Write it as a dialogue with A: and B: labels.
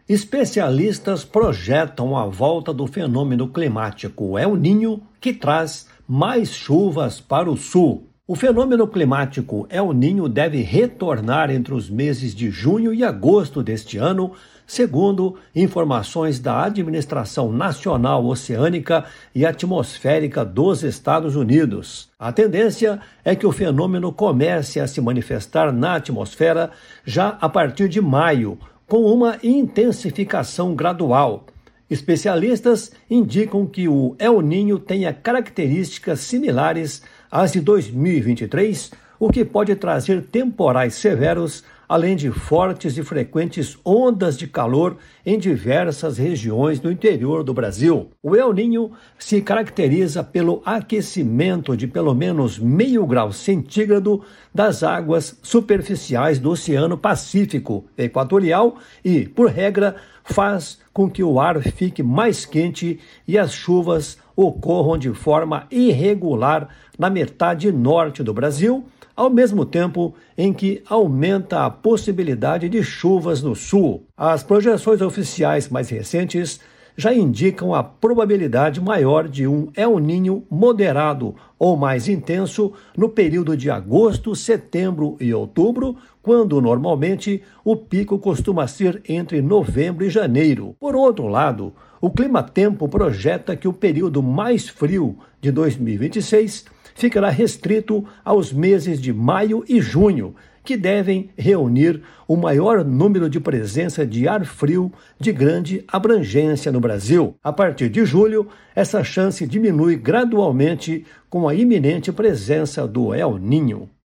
A: Especialistas projetam a volta do fenômeno climático El Niño, que traz mais chuvas para o sul. O fenômeno climático El Niño deve retornar entre os meses de junho e agosto deste ano, segundo informações da Administração Nacional Oceânica e Atmosférica dos Estados Unidos. A tendência é que o fenômeno comece a se manifestar na atmosfera já a partir de maio, com uma intensificação gradual. Especialistas indicam que o El Niño tenha características similares às de 2023, o que pode trazer temporais severos, além de fortes e frequentes ondas de calor em diversas regiões do interior do Brasil. O El Niño se caracteriza pelo aquecimento de pelo menos 0,5 grau centígrado das águas superficiais do Oceano Pacífico Equatorial e, por regra, faz com que o ar fique mais quente e as chuvas ocorram de forma irregular na metade norte do Brasil, ao mesmo tempo em que aumenta a possibilidade de chuvas no sul. As projeções oficiais mais recentes já indicam a probabilidade maior de um El Niño moderado ou mais intenso no período de agosto, setembro e outubro, quando normalmente o pico costuma ser entre novembro e janeiro. Por outro lado, o Climatempo projeta que o período mais frio de 2026 ficará restrito aos meses de maio e junho, que devem reunir o maior número de presença de ar frio de grande abrangência no Brasil. A partir de julho, essa chance diminui gradualmente com a iminente presença do El Niño.